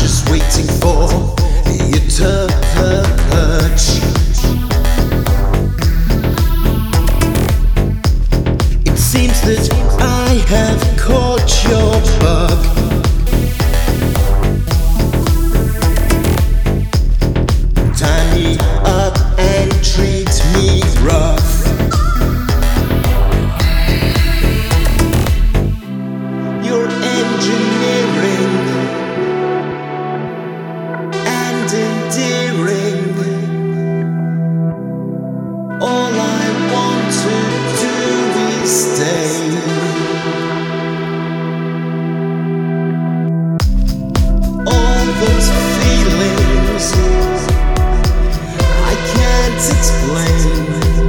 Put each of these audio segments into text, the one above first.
just waiting for your touch. It seems that I have caught your bug. Tie me up and treat me rough. You're engineering and endearing. All I want to do is stay. All those feelings I can't explain.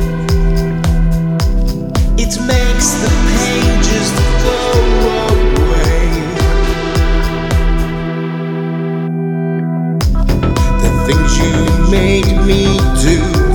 It makes the pain just go away. The things you made me do